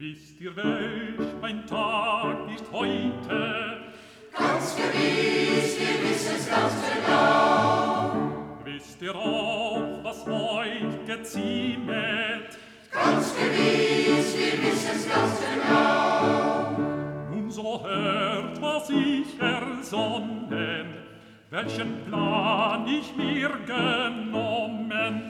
Wisst ihr, welch ein Tag ist heute? Ganz gewiss, wir wissen's ganz genau. Wisst ihr auch, was euch geziemet? Ganz gewiss, wir wissen's ganz genau. Nun so hört, was ich ersonnen, welchen Plan ich mir genommen.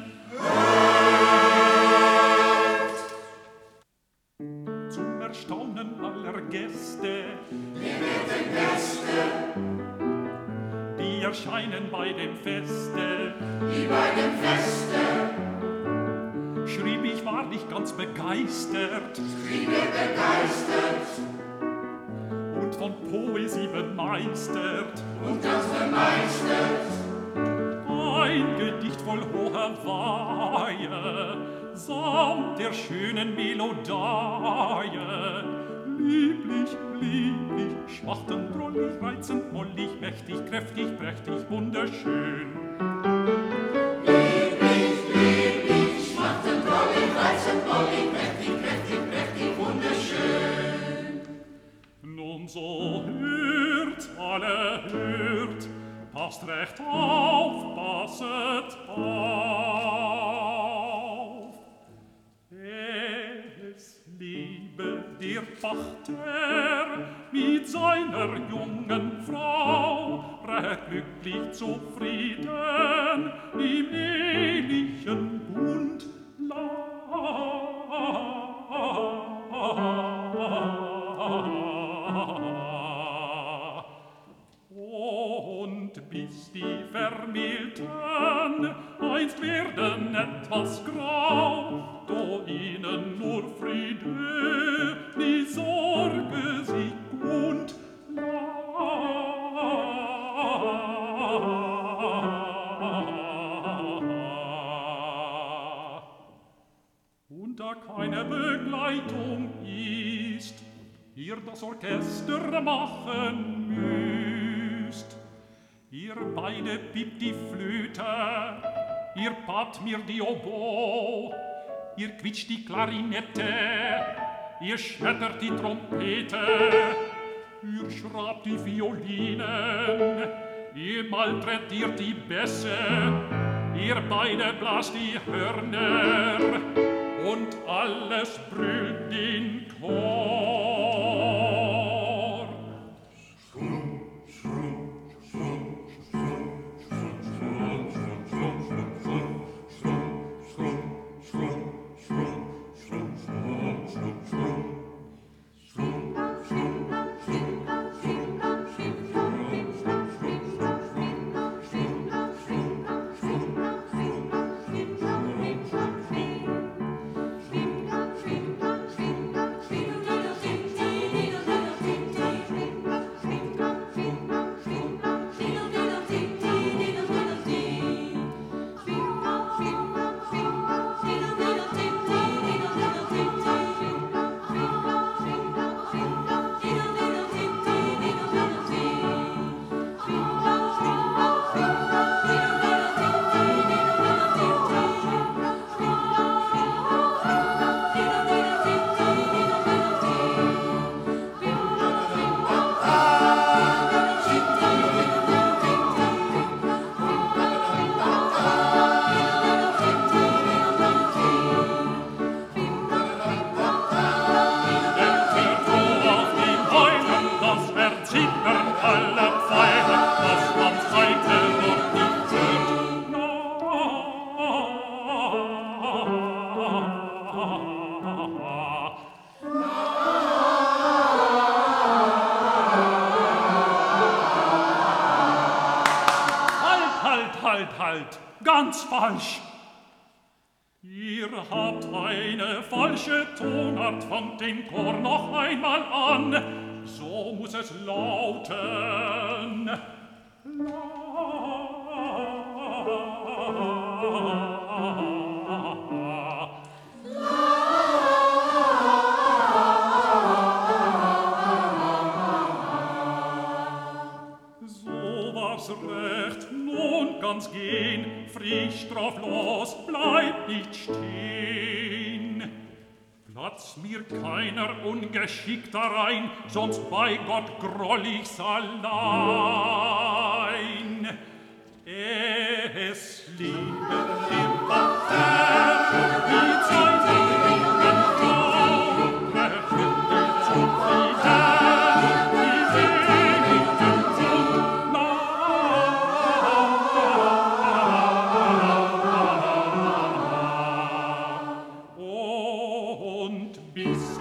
Zum Erstaunen aller Gäste, Wir werden Gäste, die erscheinen bei dem Feste, wie bei dem Feste, schrieb ich wahrlich ganz begeistert wie wir begeistert und von Poesie bemeistert. und ganz bemeistert. Ein Gedicht voll hoher Weihe, samt der schönen Melodie. Lieblich, lieblich, schmachtend, drollig, reizend, mollig, mächtig, kräftig, prächtig, wunderschön. Lieblich, lieblich, schmachtend, drollig, reizend, mollig, mächtig, kräftig, prächtig, wunderschön. Nun so hört, alle hört, passt recht auf, passet auf. Es liebe der Pachter mit seiner jungen Frau, recht glücklich zufrieden im ehelichen Bund und bis die Vermählten einst werden etwas grau, do ihnen nur Friede, die Sorge sich und und da keine Begleitung ist, ihr das Orchester machen müsst. Ihr beide piept die Flöte, ihr pat mir die Oboe, ihr quitscht die Klarinette, ihr schmettert die Trompete, ihr schraubt die Violinen, ihr malträtiert die Bässe, ihr beide blast die Hörner und alles brüllt in Chor. Halt, ganz falsch. Ihr habt eine falsche Tonart, fangt den Chor noch einmal an, so muss es lauten. So war's recht, nun kann's gehen, frisch drauf los, bleibt nicht stehen. hat's mir keiner ungeschickter rein, sonst bei Gott groll ich's allein. Es lieben immer die zeitigen Taufe, zu Frieden, die seligen und bis